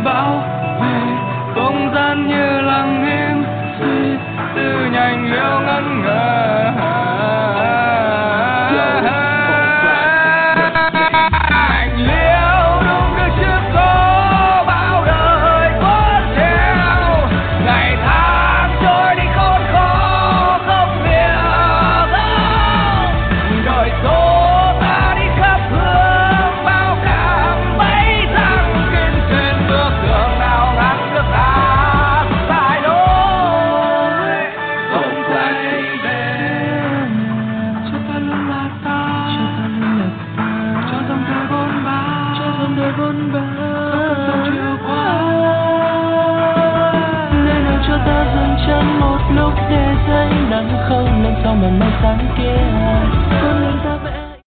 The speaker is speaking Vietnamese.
bão về không gian như lặng im suy tư nhanh liễu ngẩn ngơ. Anh liễu đúng được chưa có bao đời cuốn theo ngày tháng trôi đi khốn khó không hiểu đời số ta đi khắp hướng bao cảm bấy rằng kiên trên bước đường nào ngăn được ta sai lối không quay về cho ta luôn là ta cho dòng đời bôn ba không cần chiều qua nơi nào cho ta dừng chân một lúc để thấy nắng không lên sau màn mây sáng kia.